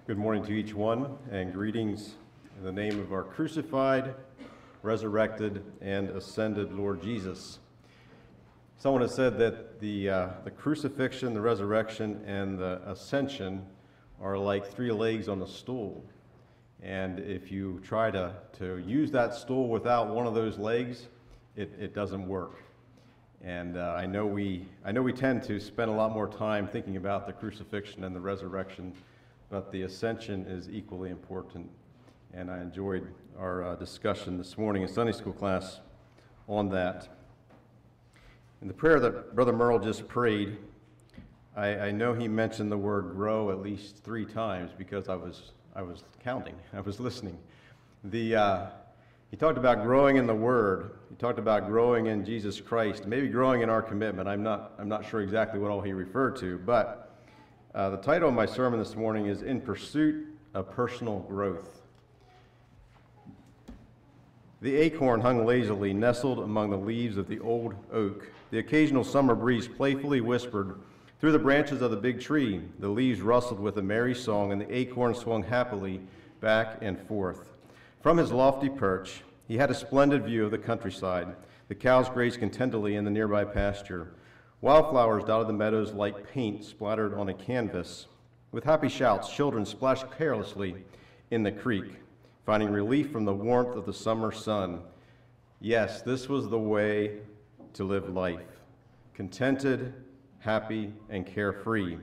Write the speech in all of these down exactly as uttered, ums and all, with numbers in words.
Good morning to each one, and greetings in the name of our crucified, resurrected, and ascended Lord Jesus. Someone has said that the, uh, the crucifixion, the resurrection, and the ascension are like three legs on a stool. And if you try to, to use that stool without one of those legs, it, it doesn't work. And uh, I know we I know we tend to spend a lot more time thinking about the crucifixion and the resurrection, but the ascension is equally important. And I enjoyed our uh, discussion this morning in Sunday school class on that. In the prayer that Brother Merle just prayed, I, I know he mentioned the word grow at least three times because I was I was counting, I was listening. The uh, he talked about growing in the Word. He talked about growing in Jesus Christ, maybe growing in our commitment. I'm not I'm not sure exactly what all he referred to, but uh, the title of my sermon this morning is In Pursuit of Personal Growth. The acorn hung lazily, nestled among the leaves of the old oak. The occasional summer breeze playfully whispered through the branches of the big tree. The leaves rustled with a merry song, and the acorn swung happily back and forth. From his lofty perch, he had a splendid view of the countryside. The cows grazed contentedly in the nearby pasture. Wildflowers dotted the meadows like paint splattered on a canvas. With happy shouts, children splashed carelessly in the creek, finding relief from the warmth of the summer sun. Yes, this was the way to live life, contented, happy, and carefree.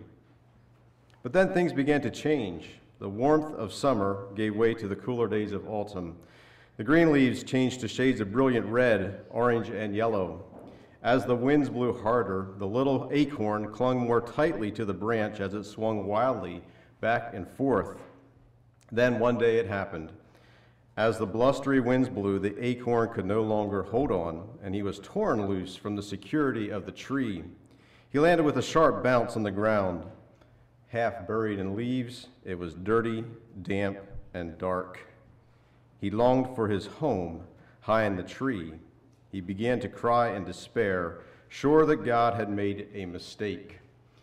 But then things began to change. The warmth of summer gave way to the cooler days of autumn. The green leaves changed to shades of brilliant red, orange, and yellow. As the winds blew harder, the little acorn clung more tightly to the branch as it swung wildly back and forth. Then one day it happened. As the blustery winds blew, the acorn could no longer hold on, and he was torn loose from the security of the tree. He landed with a sharp bounce on the ground. Half buried in leaves, it was dirty, damp, and dark. He longed for his home high in the tree. He began to cry in despair, sure that God had made a mistake.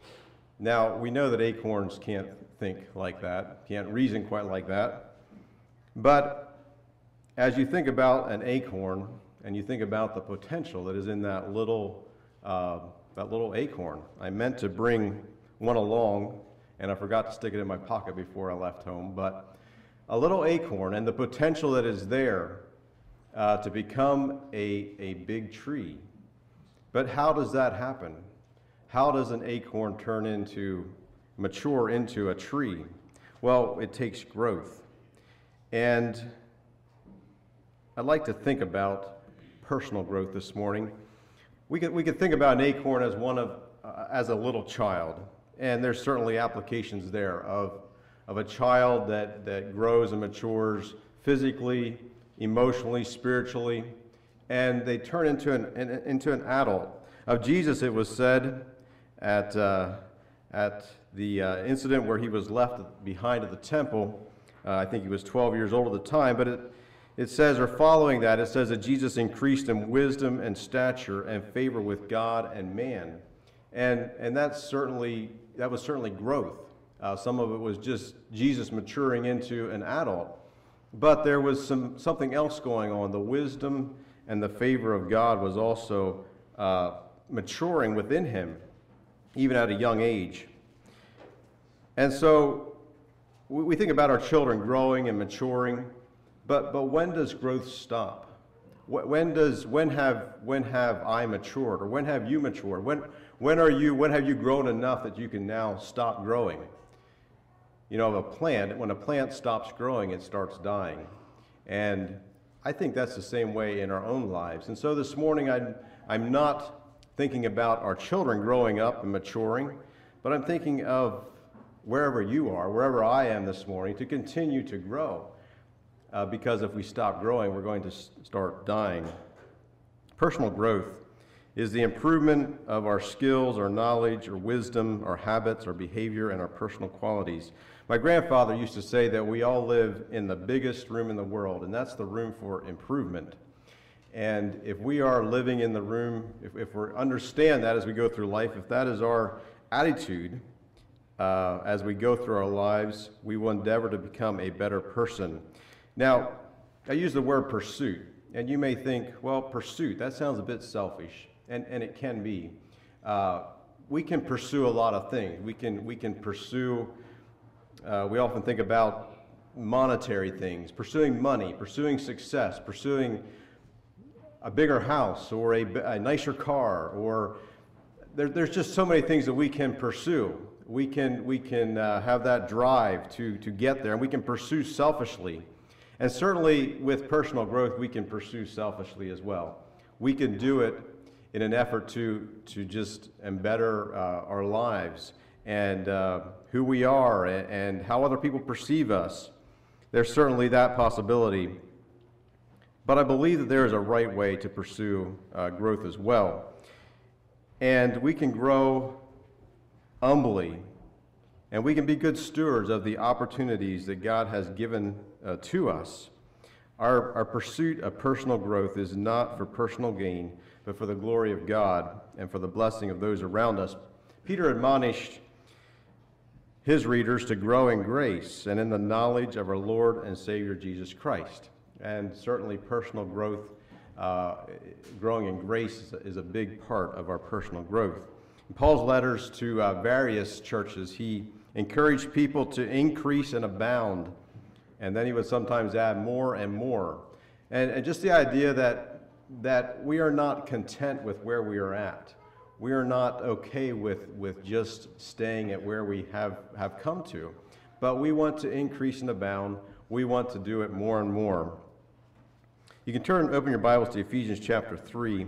Now, we know that acorns can't think like that, can't reason quite like that. But as you think about an acorn, and you think about the potential that is in that little, uh, that little acorn, I meant to bring one along, and I forgot to stick it in my pocket before I left home, but a little acorn and the potential that is there uh, to become a, a big tree. But how does that happen? How does an acorn turn into, mature into a tree? Well, it takes growth. And I'd like to think about personal growth this morning. We could, we could think about an acorn as one of, uh, as a little child. And there's certainly applications there of, of a child that, that grows and matures physically, emotionally, spiritually, and they turn into an, an, into an adult. Of Jesus, it was said at, uh, at the uh, incident where he was left behind at the temple, uh, I think he was twelve years old at the time, but it, it says, or following that, it says that Jesus increased in wisdom and stature and favor with God and man. And, and that's certainly, that was certainly growth. Uh, some of it was just Jesus maturing into an adult. But there was some something else going on. The wisdom and the favor of God was also uh, maturing within him, even at a young age. And so we, we think about our children growing and maturing, but, but when does growth stop? When does when have when have I matured, or when have you matured? When when are you when have you grown enough that you can now stop growing? You know, a plant, when a plant stops growing, it starts dying. And I think that's the same way in our own lives. And so this morning, I'm, I'm not thinking about our children growing up and maturing, but I'm thinking of wherever you are, wherever I am this morning, to continue to grow. Uh, because if we stop growing, we're going to s- start dying. Personal growth is the improvement of our skills, our knowledge, our wisdom, our habits, our behavior, and our personal qualities. My grandfather used to say that we all live in the biggest room in the world, and that's the room for improvement. And if we are living in the room, if, if we understand that as we go through life, if that is our attitude, uh, as we go through our lives, we will endeavor to become a better person. Now, I use the word pursuit, and you may think, well, pursuit, that sounds a bit selfish, and, and it can be. Uh, we can pursue a lot of things. We can, we can pursue, uh, we often think about monetary things, pursuing money, pursuing success, pursuing a bigger house or a, a nicer car, or there, there's just so many things that we can pursue. We can, we can uh, have that drive to, to get there, and we can pursue selfishly. And certainly with personal growth, we can pursue selfishly as well. We can do it in an effort to, to just better uh, our lives and uh, who we are and, and how other people perceive us. There's certainly that possibility. But I believe that there is a right way to pursue uh, growth as well. And we can grow humbly, and we can be good stewards of the opportunities that God has given uh, to us. Our, our pursuit of personal growth is not for personal gain, but for the glory of God and for the blessing of those around us. Peter admonished his readers to grow in grace and in the knowledge of our Lord and Savior Jesus Christ. And certainly personal growth, uh, growing in grace is a, is a big part of our personal growth. In Paul's letters to uh, various churches, he encouraged people to increase and abound, and then he would sometimes add more and more. And, and just the idea that, that we are not content with where we are at. We are not okay with, with just staying at where we have, have come to, but we want to increase and abound. We want to do it more and more. You can turn, open your Bibles to Ephesians chapter three.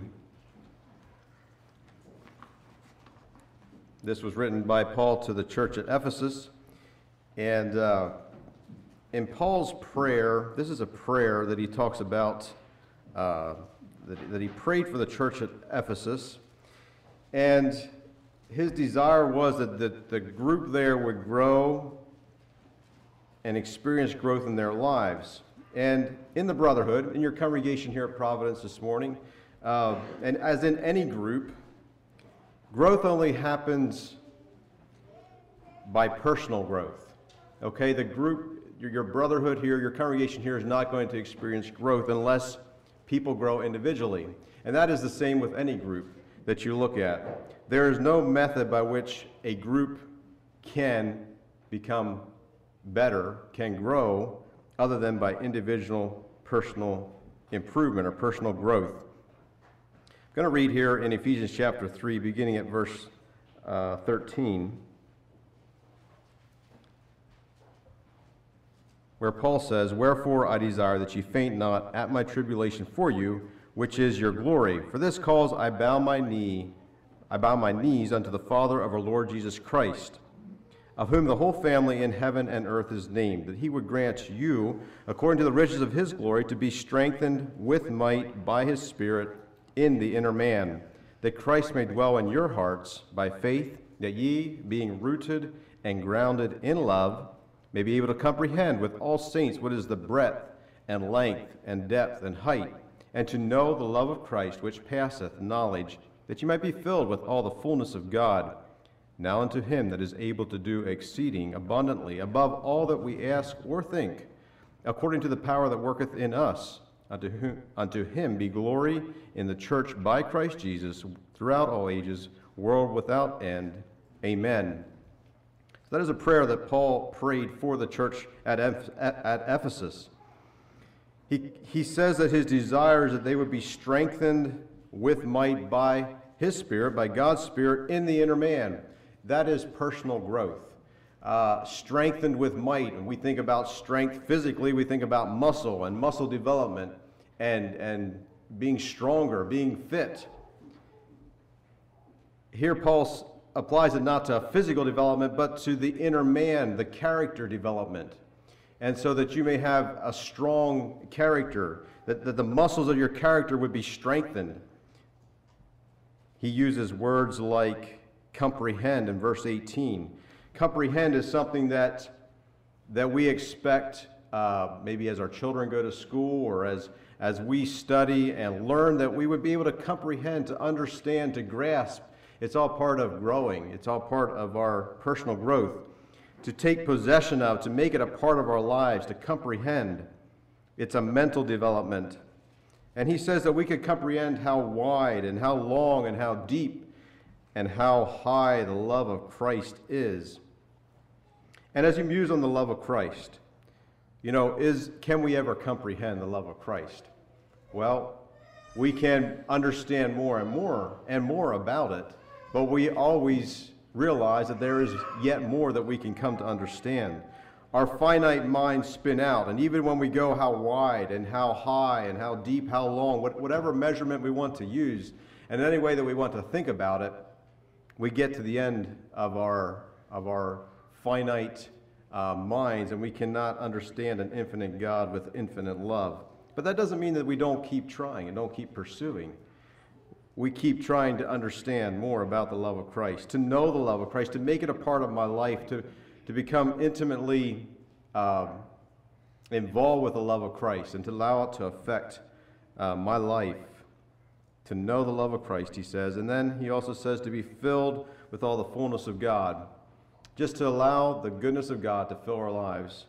This was written by Paul to the church at Ephesus. And uh, in Paul's prayer, this is a prayer that he talks about, uh, that, that he prayed for the church at Ephesus. And his desire was that the, the group there would grow and experience growth in their lives. And in the brotherhood, in your congregation here at Providence this morning, uh, and as in any group, growth only happens by personal growth. Okay, the group, your, your brotherhood here, your congregation here is not going to experience growth unless people grow individually. And that is the same with any group that you look at. There is no method by which a group can become better, can grow, other than by individual personal improvement or personal growth. I'm going to read here in Ephesians chapter three, beginning at verse uh, thirteen, where Paul says, "Wherefore I desire that ye faint not at my tribulation for you, which is your glory. For this cause I bow my knee, I bow my knees unto the Father of our Lord Jesus Christ, of whom the whole family in heaven and earth is named, that he would grant you, according to the riches of his glory, to be strengthened with might by his Spirit in the inner man, that Christ may dwell in your hearts by faith, that ye, being rooted and grounded in love, may be able to comprehend with all saints what is the breadth and length and depth and height, and to know the love of Christ, which passeth knowledge, that ye might be filled with all the fullness of God. Now unto him that is able to do exceeding abundantly above all that we ask or think, according to the power that worketh in us, unto whom, unto him be glory in the church by Christ Jesus throughout all ages, world without end. Amen." So that is a prayer that Paul prayed for the church at, at, at Ephesus. He, he says that his desire is that they would be strengthened with might by his Spirit, by God's Spirit in the inner man. That is personal growth. Uh, strengthened with might. And we think about strength physically, we think about muscle and muscle development and, and being stronger, being fit. Here Paul applies it not to physical development, but to the inner man, the character development. And so that you may have a strong character, that, that the muscles of your character would be strengthened. He uses words like comprehend in verse eighteen. Comprehend is something that, that we expect uh, maybe as our children go to school or as, as we study and learn, that we would be able to comprehend, to understand, to grasp. It's all part of growing. It's all part of our personal growth. To take possession of, to make it a part of our lives, to comprehend. It's a mental development. And he says that we could comprehend how wide and how long and how deep and how high the love of Christ is. And as you muse on the love of Christ, you know, is can we ever comprehend the love of Christ? Well, we can understand more and more and more about it, but we always realize that there is yet more that we can come to understand. Our finite minds spin out, and even when we go how wide and how high and how deep, how long, whatever measurement we want to use, and any way that we want to think about it, we get to the end of our of our finite uh, minds, and we cannot understand an infinite God with infinite love. But that doesn't mean that we don't keep trying and don't keep pursuing. We keep trying to understand more about the love of Christ, to know the love of Christ, to make it a part of my life, to, to become intimately um, involved with the love of Christ, and to allow it to affect uh, my life. To know the love of Christ, he says. And then he also says to be filled with all the fullness of God. Just to allow the goodness of God to fill our lives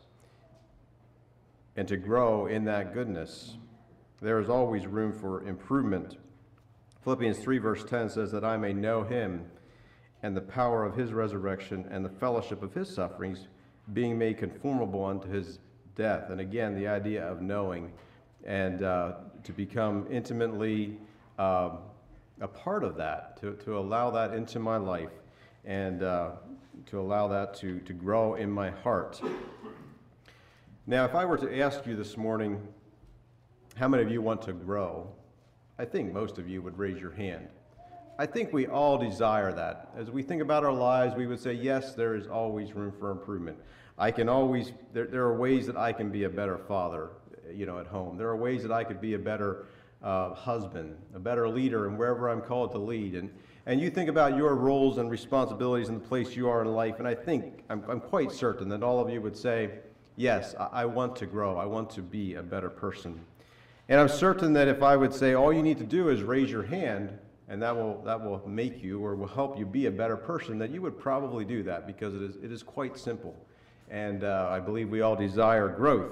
and to grow in that goodness. There is always room for improvement. Philippians three verse ten says that I may know him and the power of his resurrection and the fellowship of his sufferings, being made conformable unto his death. And again, the idea of knowing and uh, to become intimately uh, a part of that, to, to allow that into my life and uh, to allow that to, to grow in my heart. Now, if I were to ask you this morning, how many of you want to grow? I think most of you would raise your hand. I think we all desire that. As we think about our lives, we would say, yes, there is always room for improvement. I can always, there, there are ways that I can be a better father, you know, at home. There are ways that I could be a better uh, husband, a better leader, and wherever I'm called to lead. And And you think about your roles and responsibilities in the place you are in life, and I think, I'm, I'm quite certain that all of you would say, yes, I, I want to grow. I want to be a better person. And I'm certain that if I would say all you need to do is raise your hand, and that will that will make you or will help you be a better person, that you would probably do that, because it is it is quite simple. And uh, I believe we all desire growth.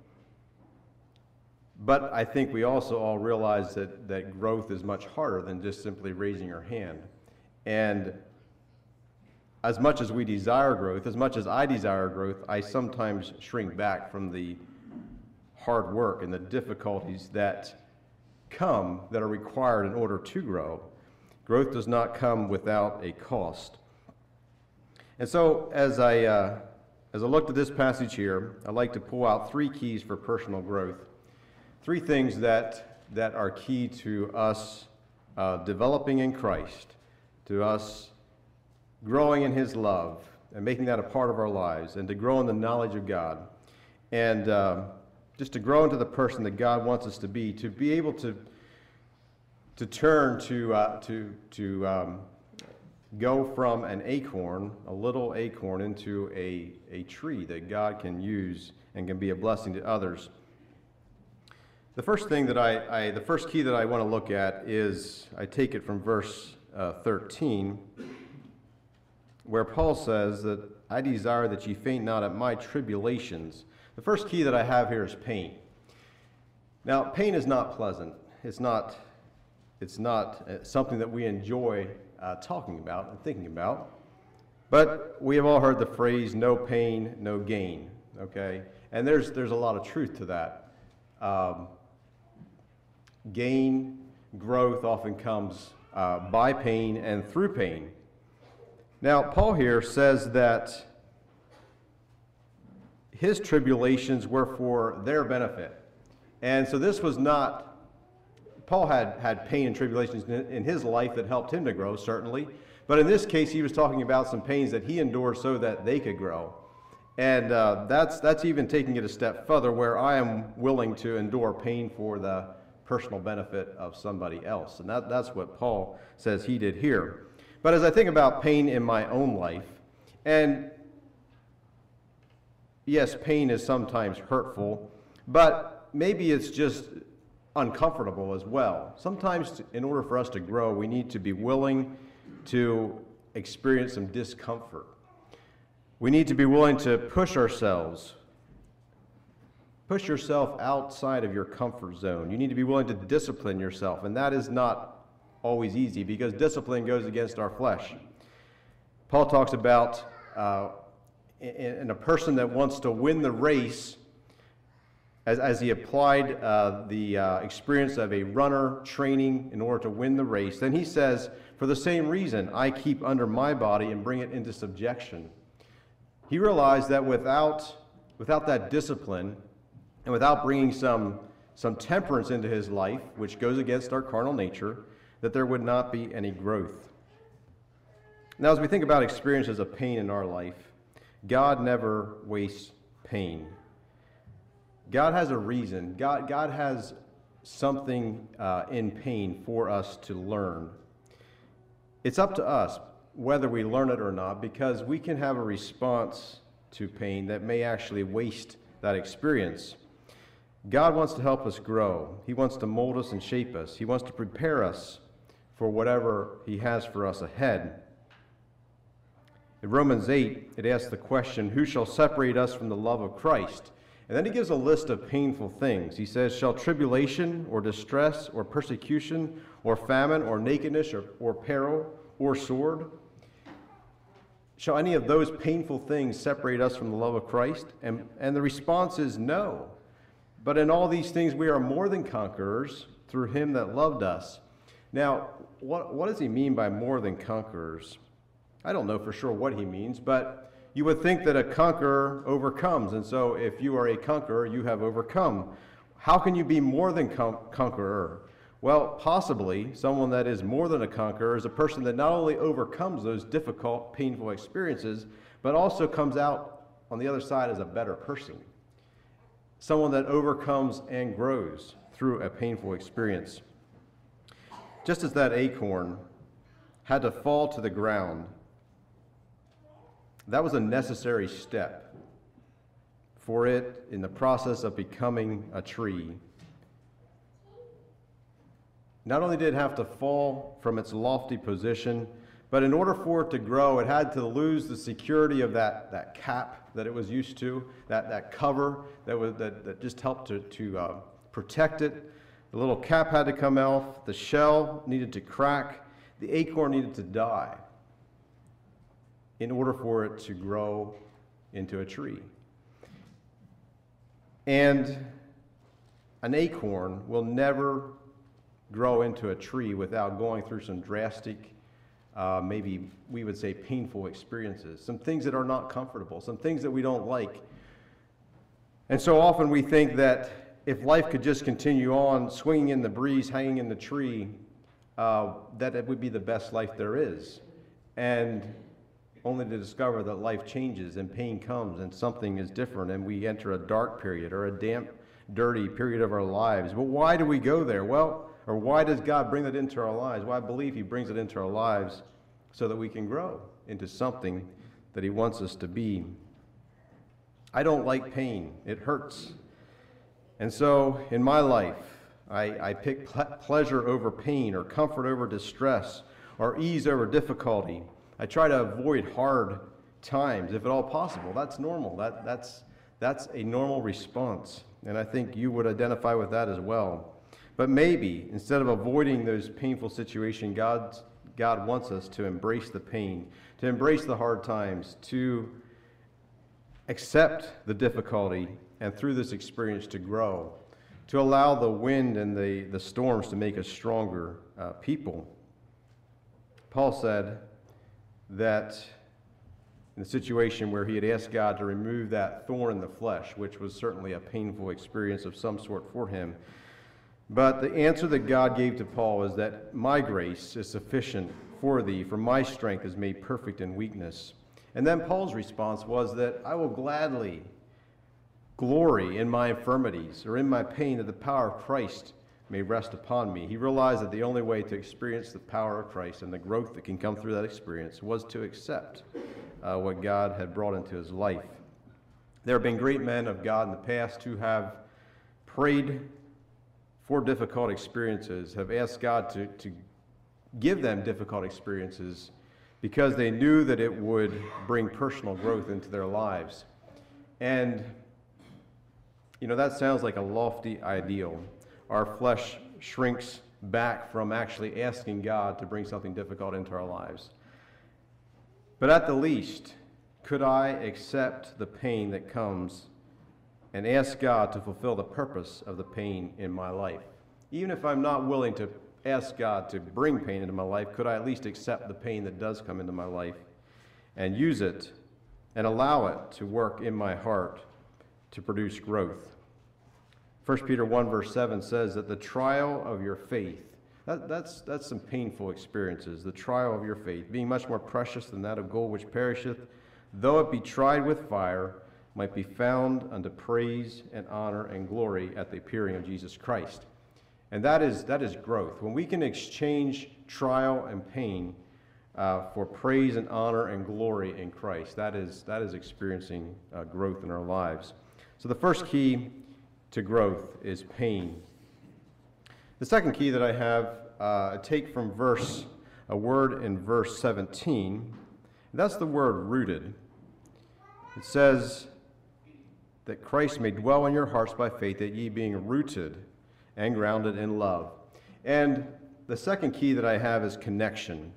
But I think we also all realize that, that growth is much harder than just simply raising your hand. And as much as we desire growth, as much as I desire growth, I sometimes shrink back from the hard work and the difficulties that come, that are required in order to grow. Growth does not come without a cost. And so as I, uh, as I looked at this passage here, I'd like to pull out three keys for personal growth. Three things that, that are key to us uh, developing in Christ, to us growing in his love and making that a part of our lives, and to grow in the knowledge of God, and uh, just to grow into the person that God wants us to be, to be able to, to turn to, uh, to, to um, go from an acorn, a little acorn, into a, a tree that God can use and can be a blessing to others. The first thing that I, I, the first key that I want to look at is, I take it from verse uh, thirteen, where Paul says that I desire that ye faint not at my tribulations. The first key that I have here is pain. Now, pain is not pleasant. It's not, it's not something that we enjoy uh, talking about and thinking about. But we have all heard the phrase, no pain, no gain, okay? And there's, there's a lot of truth to that. Um, Gain, growth often comes uh, by pain and through pain. Now, Paul here says that his tribulations were for their benefit. And so this was not, Paul had, had pain and tribulations in, in his life that helped him to grow, certainly. But in this case, he was talking about some pains that he endured so that they could grow. And uh, that's, that's even taking it a step further, where I am willing to endure pain for the personal benefit of somebody else. And that, that's what Paul says he did here. But as I think about pain in my own life, and yes, pain is sometimes hurtful, but maybe it's just uncomfortable as well. Sometimes in order for us to grow, we need to be willing to experience some discomfort. We need to be willing to push ourselves. Push yourself outside of your comfort zone. You need to be willing to discipline yourself, and that is not always easy because discipline goes against our flesh. Paul talks about uh, in, in a person that wants to win the race, as, as he applied uh, the uh, experience of a runner training in order to win the race. Then he says, for the same reason, I keep under my body and bring it into subjection. He realized that without, without that discipline and without bringing some, some temperance into his life, which goes against our carnal nature, that there would not be any growth. Now, as we think about experiences of pain in our life, God never wastes pain. God has a reason. God, God has something uh, in pain for us to learn. It's up to us whether we learn it or not, because we can have a response to pain that may actually waste that experience. God wants to help us grow. He wants to mold us and shape us. He wants to prepare us for whatever He has for us ahead. In Romans eight, it asks the question, who shall separate us from the love of Christ? And then he gives a list of painful things. He says, shall tribulation or distress or persecution or famine or nakedness or, or peril or sword? Shall any of those painful things separate us from the love of Christ? And, and the response is no. But in all these things we are more than conquerors through Him that loved us. Now, what, what does he mean by more than conquerors? I don't know for sure what he means, but you would think that a conqueror overcomes. And so if you are a conqueror, you have overcome. How can you be more than con- conqueror? Well, possibly someone that is more than a conqueror is a person that not only overcomes those difficult, painful experiences, but also comes out on the other side as a better person. Someone that overcomes and grows through a painful experience. Just as that acorn had to fall to the ground, that was a necessary step for it in the process of becoming a tree. Not only did it have to fall from its lofty position, but in order for it to grow, it had to lose the security of that, that cap that it was used to, that, that cover that, was, that, that just helped to, to uh, protect it. The little cap had to come off, the shell needed to crack, the acorn needed to die in order for it to grow into a tree. And an acorn will never grow into a tree without going through some drastic, uh, maybe we would say painful experiences, some things that are not comfortable, some things that we don't like. And so often we think that if life could just continue on swinging in the breeze, hanging in the tree, uh, that it would be the best life there is. And only to discover that life changes and pain comes and something is different and we enter a dark period or a damp, dirty period of our lives. But why do we go there? Well, or why does God bring that into our lives? Well, I believe He brings it into our lives so that we can grow into something that He wants us to be. I don't like pain. It hurts. And so in my life, I, I pick ple- pleasure over pain or comfort over distress or ease over difficulty. I try to avoid hard times if at all possible. That's normal. That, that's, that's a normal response. And I think you would identify with that as well. But maybe instead of avoiding those painful situations, God, God wants us to embrace the pain, to embrace the hard times, to accept the difficulty, and through this experience to grow, to allow the wind and the, the storms to make us stronger uh, people. Paul said that in the situation where he had asked God to remove that thorn in the flesh, which was certainly a painful experience of some sort for him, but the answer that God gave to Paul is that my grace is sufficient for thee, for my strength is made perfect in weakness. And then Paul's response was that I will gladly glory in my infirmities or in my pain, that the power of Christ may rest upon me. He realized that the only way to experience the power of Christ and the growth that can come through that experience was to accept uh, what God had brought into his life. There have been great men of God in the past who have prayed for difficult experiences, have asked God to, to give them difficult experiences because they knew that it would bring personal growth into their lives. And, you know, that sounds like a lofty ideal. Our flesh shrinks back from actually asking God to bring something difficult into our lives. But at the least, could I accept the pain that comes and ask God to fulfill the purpose of the pain in my life? Even if I'm not willing to ask God to bring pain into my life, could I at least accept the pain that does come into my life and use it and allow it to work in my heart to produce growth? First Peter one verse seven says that the trial of your faith, that, that's, that's some painful experiences, the trial of your faith, being much more precious than that of gold which perisheth, though it be tried with fire, might be found unto praise and honor and glory at the appearing of Jesus Christ. And that is, that is growth. When we can exchange trial and pain uh, for praise and honor and glory in Christ, that is, that is experiencing uh, growth in our lives. So the first key to growth is pain. The second key that I have, uh, I take from verse, a word in verse seventeen, and that's the word rooted. It says that Christ may dwell in your hearts by faith, that ye being rooted and grounded in love. And the second key that I have is connection.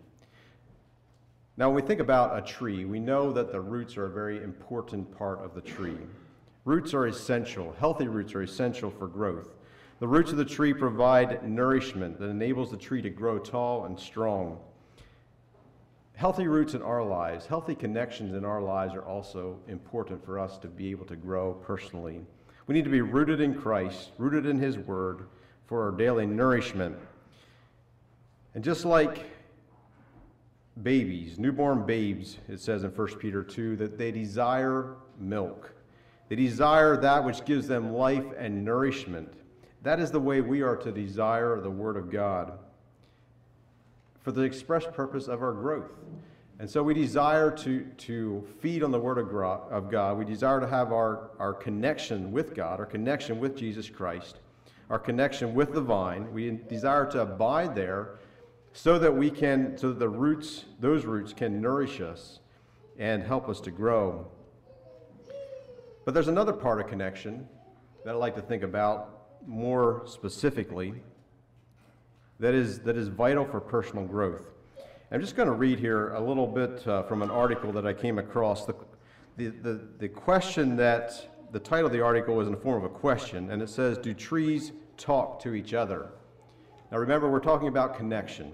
Now, when we think about a tree, we know that the roots are a very important part of the tree. Roots are essential. Healthy roots are essential for growth. The roots of the tree provide nourishment that enables the tree to grow tall and strong. Healthy roots in our lives, healthy connections in our lives are also important for us to be able to grow personally. We need to be rooted in Christ, rooted in His Word for our daily nourishment. And just like babies, newborn babes, it says in First Peter two, that they desire milk. They desire that which gives them life and nourishment. That is the way we are to desire the Word of God for the express purpose of our growth. And so we desire to, to feed on the Word of God. We desire to have our, our connection with God, our connection with Jesus Christ, our connection with the vine. We desire to abide there so that we can, so that the roots, those roots can nourish us and help us to grow. But there's another part of connection that I'd like to think about more specifically that is, that is vital for personal growth. I'm just going to read here a little bit uh, from an article that I came across. The, the, the, the question that, the title of the article was in the form of a question, and it says, do trees talk to each other? Now remember, we're talking about connection.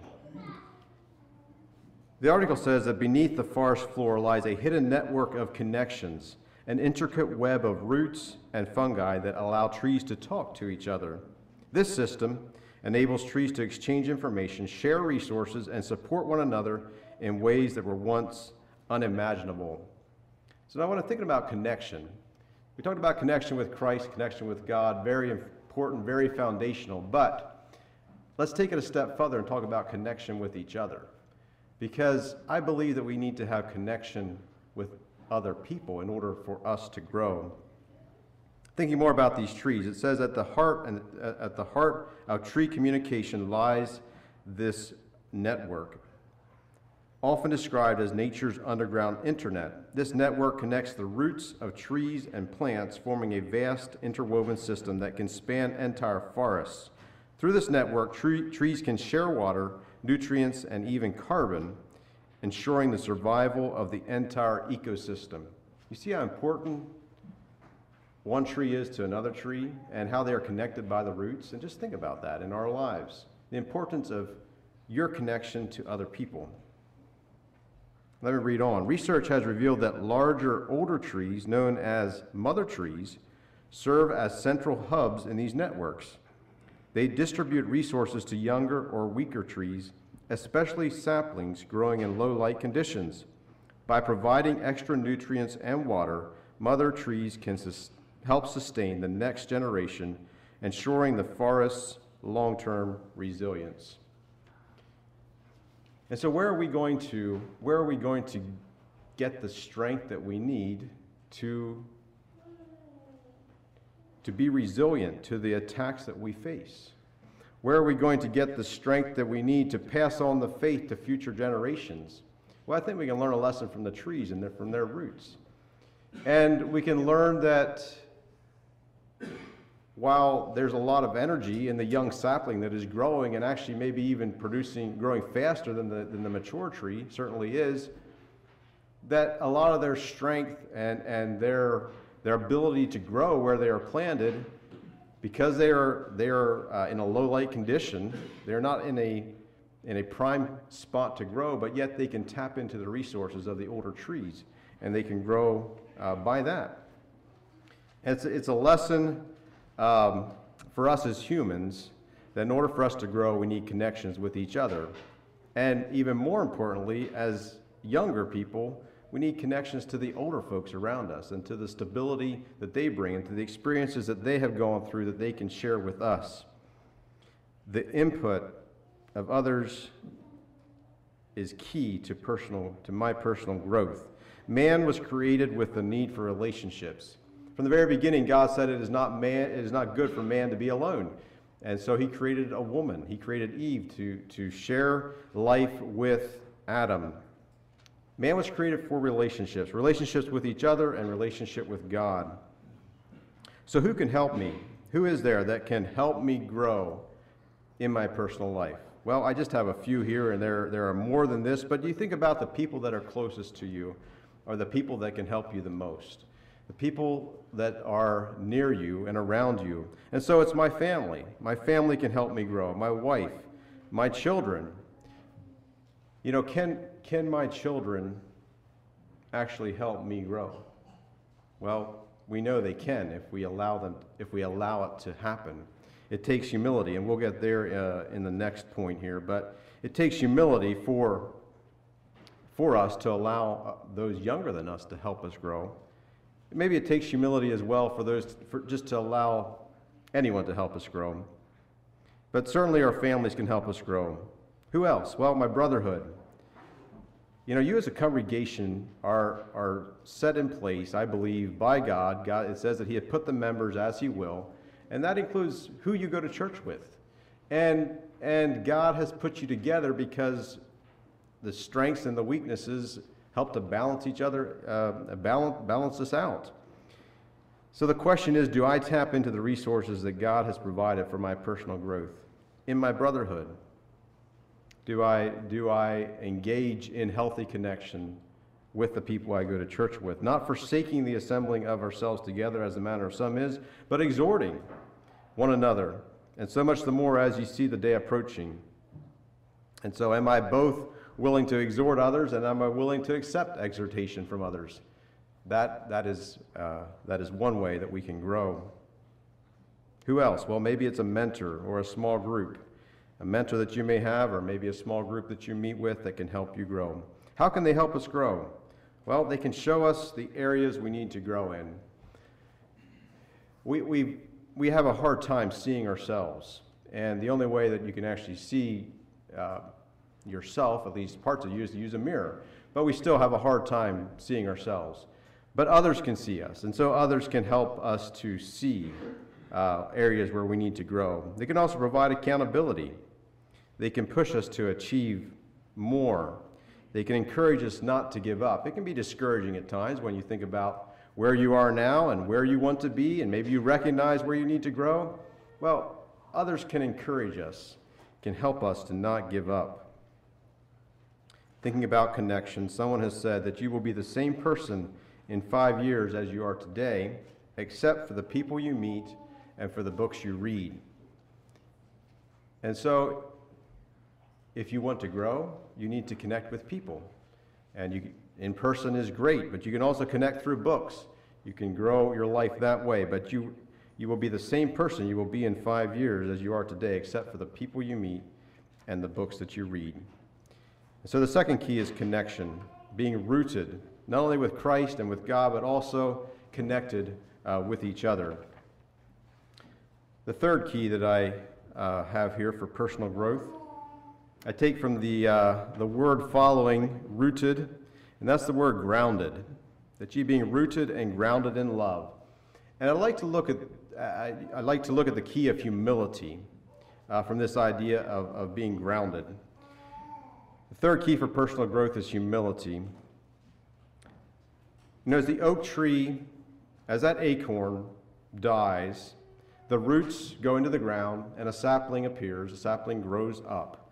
The article says that beneath the forest floor lies a hidden network of connections, an intricate web of roots and fungi that allow trees to talk to each other. This system enables trees to exchange information, share resources, and support one another in ways that were once unimaginable. So now when I'm thinking about connection, we talked about connection with Christ, connection with God, very important, very foundational, but let's take it a step further and talk about connection with each other. Because I believe that we need to have connection with other people in order for us to grow. Thinking more about these trees, it says at the heart and at the heart of tree communication lies this network, often described as nature's underground internet. This network connects the roots of trees and plants, forming a vast interwoven system that can span entire forests. Through this network, tree, trees can share water, nutrients, and even carbon, ensuring the survival of the entire ecosystem. You see how important one tree is to another tree and how they are connected by the roots? And just think about that in our lives, the importance of your connection to other people. Let me read on. Research has revealed that larger, older trees, known as mother trees, serve as central hubs in these networks. They distribute resources to younger or weaker trees, especially saplings growing in low light conditions. By providing extra nutrients and water, mother trees can sus- help sustain the next generation, ensuring the forest's long-term resilience. And so where are we going to, where are we going to get the strength that we need to, to be resilient to the attacks that we face? Where are we going to get the strength that we need to pass on the faith to future generations, Well, I think we can learn a lesson from the trees and their, from their roots. And we can learn that while there's a lot of energy in the young sapling that is growing and actually maybe even producing, growing faster than the, than the mature tree, certainly is, that a lot of their strength and, and their, their ability to grow where they are planted, because they are, they are uh, in a low light condition, they're not in a, in a prime spot to grow, but yet they can tap into the resources of the older trees, and they can grow uh, by that. It's, it's a lesson um, for us as humans that in order for us to grow, we need connections with each other. And even more importantly, as younger people, we need connections to the older folks around us and to the stability that they bring and to the experiences that they have gone through that they can share with us. The input of others is key to personal, to my personal growth. Man was created with the need for relationships. From the very beginning, God said it is not man, it is not good for man to be alone. And so he created a woman. He created Eve to, to share life with Adam. Man was created for relationships, relationships with each other and relationship with God. So who can help me? Who is there that can help me grow in my personal life? Well, I just have a few here, and there, there are more than this, but you think about the people that are closest to you, or the people that can help you the most, the people that are near you and around you. And so it's my family. My family can help me grow, my wife, my children. You know, can, can my children actually help me grow? Well, we know they can if we allow them, if we allow it to happen. It takes humility, and we'll get there uh, in the next point here, but it takes humility for, for us to allow uh, those younger than us to help us grow. Maybe it takes humility as well for those, for just to allow anyone to help us grow. But certainly our families can help us grow. Who else? Well, my brotherhood. You know, you as a congregation are, are set in place, I believe, by God. God, it says that he had put the members as he will, and that includes who you go to church with. And, and God has put you together because the strengths and the weaknesses help to balance each other, uh, balance, balance us out. So the question is, do I tap into the resources that God has provided for my personal growth in my brotherhood? Do I, do I engage in healthy connection with the people I go to church with? Not forsaking the assembling of ourselves together as the manner of some is, but exhorting one another, and so much the more as you see the day approaching. And so am I both willing to exhort others, and am I willing to accept exhortation from others? That, that, is, uh, that is one way that we can grow. Who else? Well, maybe it's a mentor or a small group. A mentor that you may have, or maybe a small group that you meet with that can help you grow. How can they help us grow? Well, they can show us the areas we need to grow in. We, we, we have a hard time seeing ourselves, and the only way that you can actually see uh, yourself, at least parts of you, is to use a mirror. But we still have a hard time seeing ourselves. But others can see us, and so others can help us to see uh, areas where we need to grow. They can also provide accountability. They can push us to achieve more. They can encourage us not to give up. It can be discouraging at times when you think about where you are now and where you want to be, and maybe you recognize where you need to grow. Well, others can encourage us, can help us to not give up. Thinking about connection, someone has said that you will be the same person in five years as you are today, except for the people you meet and for the books you read. And so, if you want to grow, you need to connect with people. And you, in person is great, but you can also connect through books. You can grow your life that way, but you, you will be the same person you will be in five years as you are today, except for the people you meet and the books that you read. And so the second key is connection, being rooted, not only with Christ and with God, but also connected uh, with each other. The third key that I uh, have here for personal growth, I take from the, uh, the word following, rooted, and that's the word grounded, that ye being rooted and grounded in love. And I'd like to look at, I, I'd like to look at the key of humility uh, from this idea of, of being grounded. The third key for personal growth is humility. You know, as the oak tree, as that acorn dies, the roots go into the ground and a sapling appears, a sapling grows up.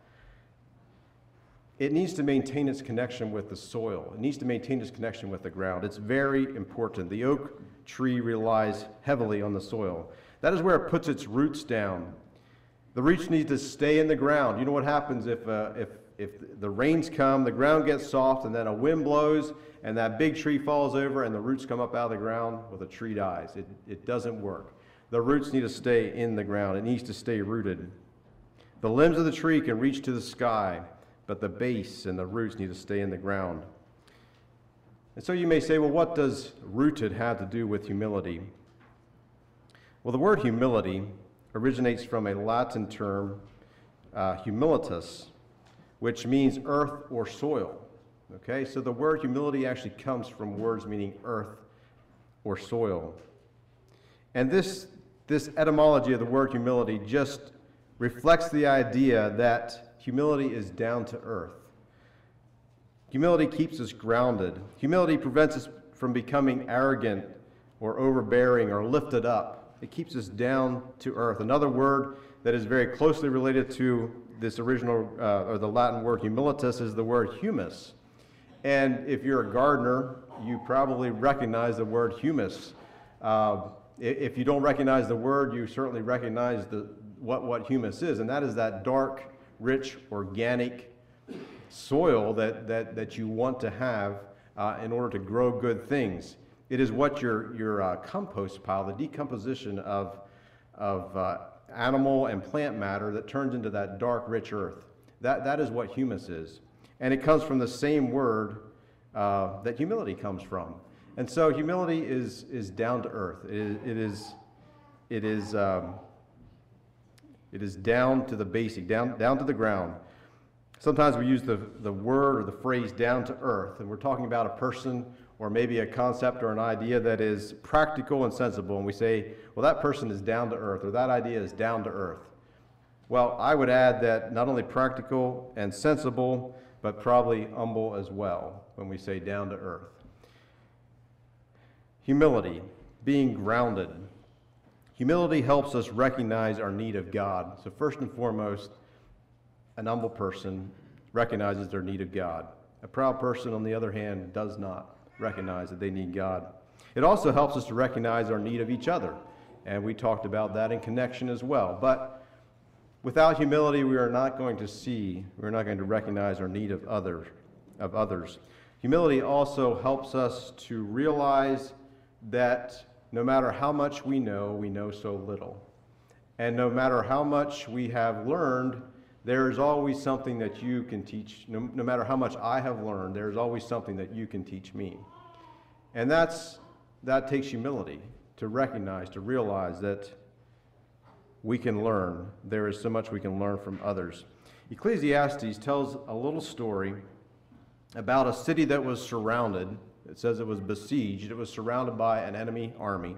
It needs to maintain its connection with the soil. It needs to maintain its connection with the ground. It's very important. The oak tree relies heavily on the soil. That is where it puts its roots down. The roots need to stay in the ground. You know what happens if, uh, if, if the rains come, the ground gets soft, and then a wind blows, and that big tree falls over, and the roots come up out of the ground, well, the tree dies. It, it doesn't work. The roots need to stay in the ground. It needs to stay rooted. The limbs of the tree can reach to the sky, but the base and the roots need to stay in the ground. And so you may say, well, what does rooted have to do with humility? Well, the word humility originates from a Latin term, uh, humilitas, which means earth or soil. Okay, so the word humility actually comes from words meaning earth or soil. And this, this etymology of the word humility just reflects the idea that humility is down to earth. Humility keeps us grounded. Humility prevents us from becoming arrogant or overbearing or lifted up. It keeps us down to earth. Another word that is very closely related to this original, uh, or the Latin word humilitas, is the word humus. And if you're a gardener, you probably recognize the word humus. Uh, if you don't recognize the word, you certainly recognize the, what, what humus is, and that is that dark, rich, organic soil that, that, that you want to have uh, in order to grow good things. It is what your, your uh, compost pile, the decomposition of, of uh, animal and plant matter that turns into that dark, rich earth. That, that is what humus is. And it comes from the same word uh, that humility comes from. And so humility is, is down to earth. It is, it is, it is, um, it is down to the basic, down, down to the ground. Sometimes we use the, the word or the phrase down to earth, and we're talking about a person or maybe a concept or an idea that is practical and sensible, and we say, well, that person is down to earth, or that idea is down to earth. Well, I would add that not only practical and sensible, but probably humble as well when we say down to earth. Humility, being grounded. Humility helps us recognize our need of God. So first and foremost, an humble person recognizes their need of God. A proud person, on the other hand, does not recognize that they need God. It also helps us to recognize our need of each other, and we talked about that in connection as well. But without humility, we are not going to see, we're not going to recognize our need of other, of others. Humility also helps us to realize that no matter how much we know, we know so little. And no matter how much we have learned, there is always something that you can teach. No, no matter how much I have learned, there is always something that you can teach me. And that's, that takes humility to recognize, to realize that we can learn. There is so much we can learn from others. Ecclesiastes tells a little story about a city that was surrounded. It says it was besieged. It was surrounded by an enemy army.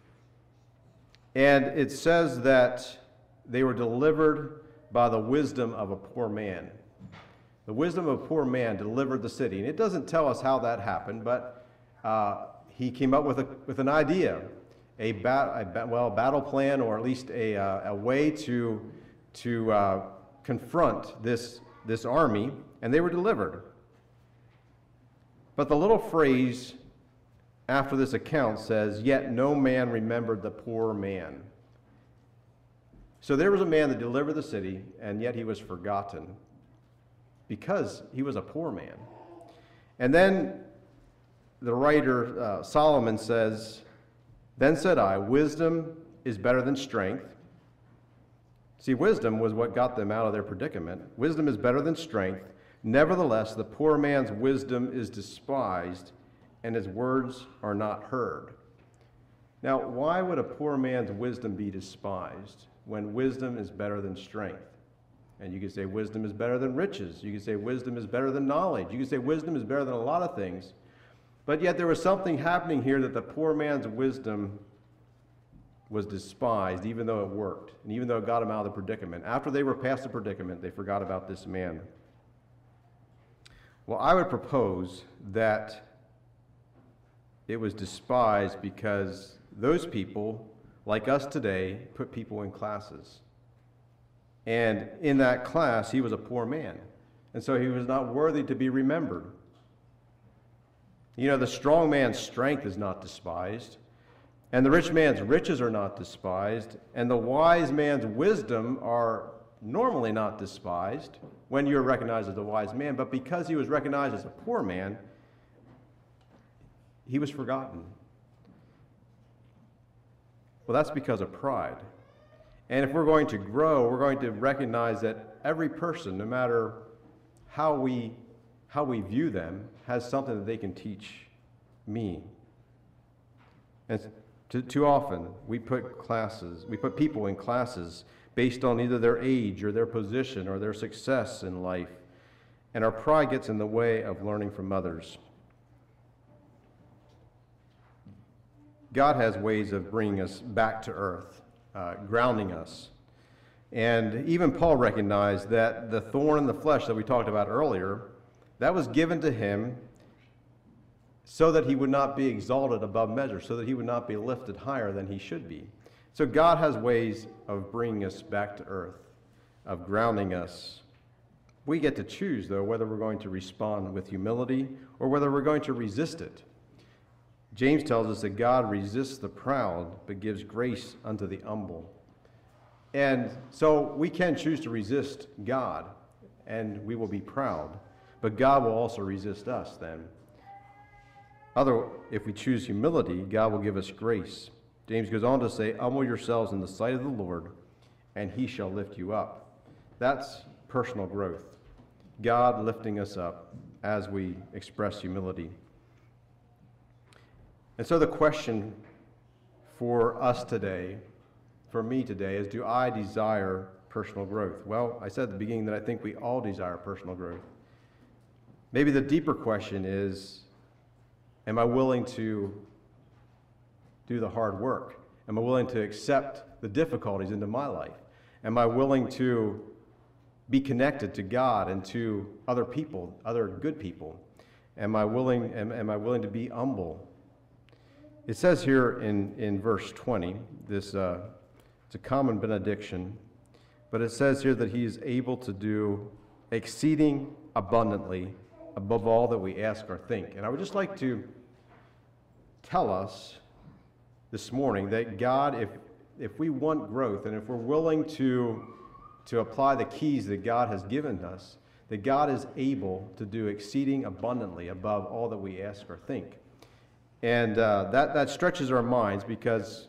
And it says that they were delivered by the wisdom of a poor man. The wisdom of a poor man delivered the city. And it doesn't tell us how that happened, but uh, he came up with, a, with an idea, a, bat, a ba well, battle plan, or at least a, uh, a way to, to uh, confront this, this army, and they were delivered. But the little phrase after this account says, "Yet no man remembered the poor man." So there was a man that delivered the city, and yet he was forgotten because he was a poor man. And then the writer uh, Solomon says, "Then said I, wisdom is better than strength." See, wisdom was what got them out of their predicament. Wisdom is better than strength. Nevertheless, the poor man's wisdom is despised, and his words are not heard. Now, why would a poor man's wisdom be despised when wisdom is better than strength? And you could say wisdom is better than riches. You could say wisdom is better than knowledge. You could say wisdom is better than a lot of things. But yet there was something happening here that the poor man's wisdom was despised, even though it worked, and even though it got him out of the predicament. After they were past the predicament, they forgot about this man. Well, I would propose that it was despised because those people, like us today, put people in classes. And in that class, he was a poor man. And so he was not worthy to be remembered. You know, the strong man's strength is not despised, and the rich man's riches are not despised, and the wise man's wisdom are normally not despised when you're recognized as a wise man, but because he was recognized as a poor man, he was forgotten. Well, that's because of pride. And if we're going to grow, we're going to recognize that every person, no matter how we, how we view them, has something that they can teach me. And too, too often, we put classes, we put people in classes based on either their age or their position or their success in life. And our pride gets in the way of learning from others. God has ways of bringing us back to earth, uh, grounding us. And even Paul recognized that the thorn in the flesh that we talked about earlier, that was given to him so that he would not be exalted above measure, so that he would not be lifted higher than he should be. So God has ways of bringing us back to earth, of grounding us. We get to choose, though, whether we're going to respond with humility or whether we're going to resist it. James tells us that God resists the proud, but gives grace unto the humble. And so we can choose to resist God, and we will be proud. But God will also resist us then. Other, if we choose humility, God will give us grace. James goes on to say, humble yourselves in the sight of the Lord, and he shall lift you up. That's personal growth. God lifting us up as we express humility. And so the question for us today, for me today, is do I desire personal growth? Well, I said at the beginning that I think we all desire personal growth. Maybe the deeper question is, am I willing to do the hard work? Am I willing to accept the difficulties into my life? Am I willing to be connected to God and to other people, other good people? Am I willing, am, am I willing to be humble? It says here in, in verse twenty, this uh, it's a common benediction, but it says here that he is able to do exceeding abundantly above all that we ask or think. And I would just like to tell us this morning that God, if if we want growth and if we're willing to, to apply the keys that God has given us, that God is able to do exceeding abundantly above all that we ask or think. And uh, that, that stretches our minds because,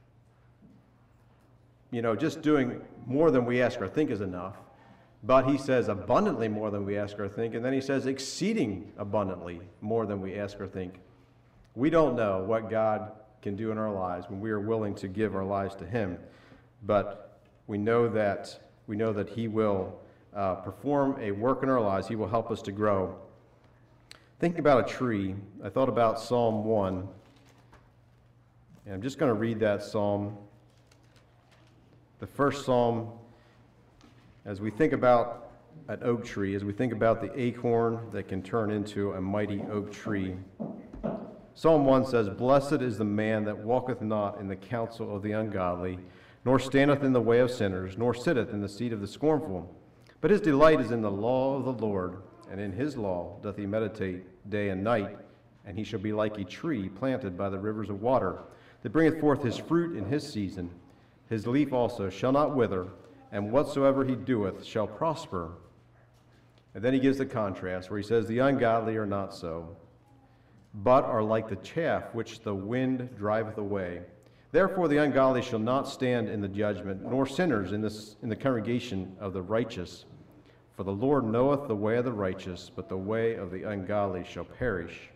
you know, just doing more than we ask or think is enough. But he says abundantly more than we ask or think, and then he says exceeding abundantly more than we ask or think. We don't know what God can do in our lives when we are willing to give our lives to him, but we know that we know that he will uh, perform a work in our lives. He will help us to grow. Thinking about a tree, I thought about Psalm one, and I'm just going to read that psalm. The first psalm, as we think about an oak tree, as we think about the acorn that can turn into a mighty oak tree, Psalm one says, "Blessed is the man that walketh not in the counsel of the ungodly, nor standeth in the way of sinners, nor sitteth in the seat of the scornful. But his delight is in the law of the Lord, and in his law doth he meditate day and night. And he shall be like a tree planted by the rivers of water, that bringeth forth his fruit in his season. His leaf also shall not wither, and whatsoever he doeth shall prosper." And then he gives the contrast where he says, "The ungodly are not so, but are like the chaff which the wind driveth away. Therefore the ungodly shall not stand in the judgment, nor sinners in, this, in the congregation of the righteous. For the Lord knoweth the way of the righteous, but the way of the ungodly shall perish."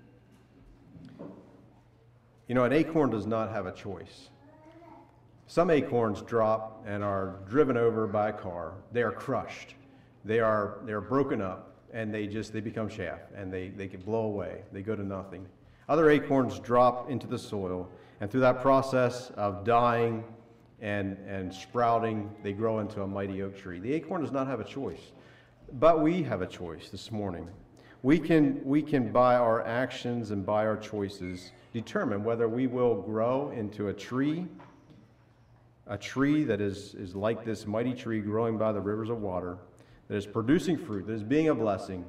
You know, an acorn does not have a choice. Some acorns drop and are driven over by a car. They are crushed. They are, they are broken up, and they just, they become chaff, and they, they can blow away. They go to nothing. Other acorns drop into the soil, and through that process of dying and, and sprouting, they grow into a mighty oak tree. The acorn does not have a choice, but we have a choice this morning. We can, we can, by our actions and by our choices, determine whether we will grow into a tree, a tree that is, is like this mighty tree growing by the rivers of water, that is producing fruit, that is being a blessing,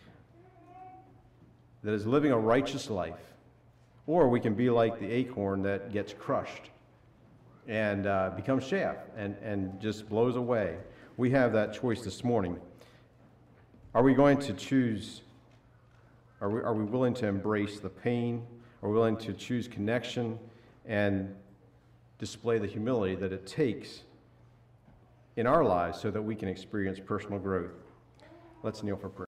that is living a righteous life. Or we can be like the acorn that gets crushed and uh, becomes chaff and, and just blows away. We have that choice this morning. Are we going to choose, are we, are we willing to embrace the pain? Are we willing to choose connection and display the humility that it takes in our lives so that we can experience personal growth? Let's kneel for prayer.